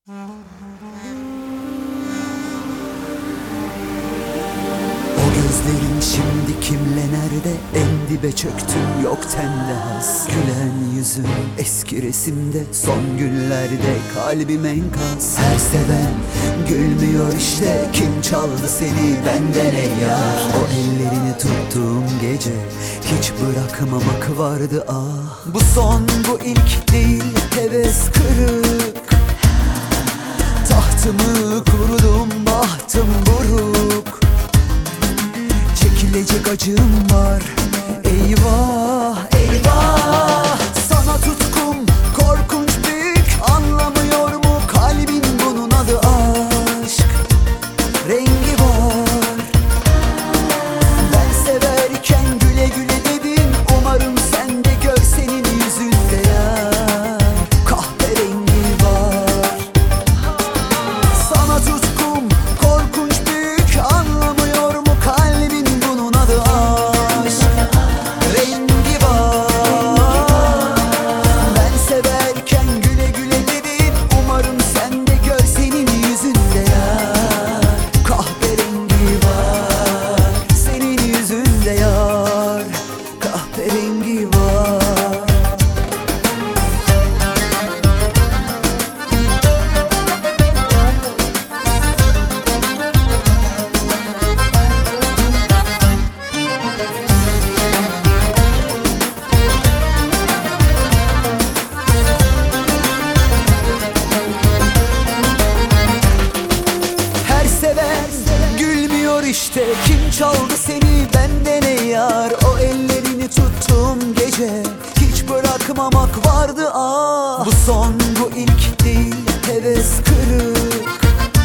O gözlerin şimdi kimle nerede? En dibe çöktüm yok tende has. Gülen yüzün eski resimde, son günlerde kalbim enkaz. Her seven gülmüyor işte, kim çaldı seni benden ey yar? O ellerini tuttuğum gece hiç bırakmamak vardı ah. Bu son bu ilk değil, heves kırık. Tahtımı kurudum, bahtım buruk. Çekilecek acım var, eyvah eyvah. Sana tutkum korkunç büyük, anlamıyor mu kalbin bunun adı aşk? Rengi var. Ben severken güle güle dedin, umarım sen de gör senin yüzünde ya. Kahverengi var. Sana tutkum korkunç büyük, anlamıyor mu kalbin bunun adı aşk? Rengi var. Ben severken güle güle dedin, umarım sen de gör senin yüzünde ya. Kahverengi var. Senin yüzünde yar. Kahverengi var. Her seven gülmüyor işte, kim çaldı seni benden ey yar? O ellerini tuttuğum gece hiç bırakmamak vardı ah. Bu son bu ilk değil, heves kırık.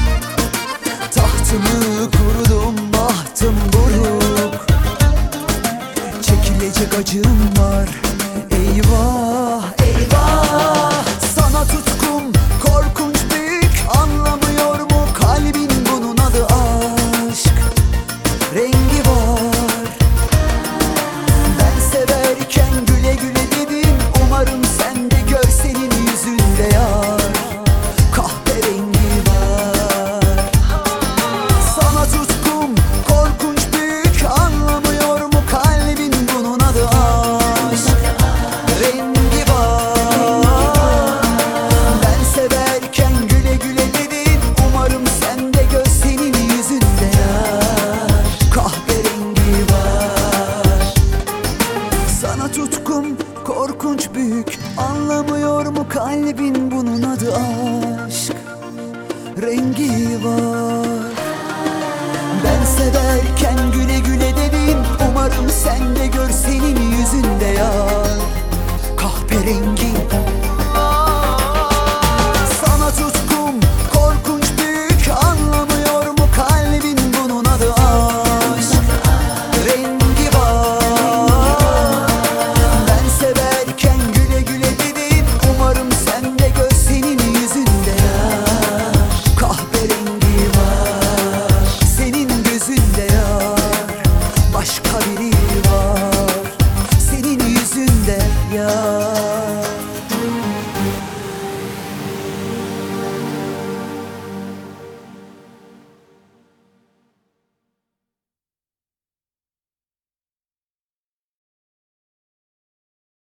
Tahtımı kurudum, bahtım buruk. Çekilecek acım var, eyvah eyvah. Sana tutkum korkunç büyük, anlamıyor mu kalbin bunun adı aşk? Rengi var. Ben severken güle güle dedin, umarım sen de gör senin yüzünde yar. Kahverengi var. Sana tutkum korkunç büyük, anlamıyor mu kalbin bunun adı aşk? Rengi var. Ben severken güle güle dedin, umarım sen de gör senin yüzünde yar. Kahverengi var. Sana tutkum korkunç büyük, anlamıyor mu kalbin bunun adı aşk? Rengi var. Ben severken güle güle dedin, umarım sen de gör senin yüzünde yar. Kahverengi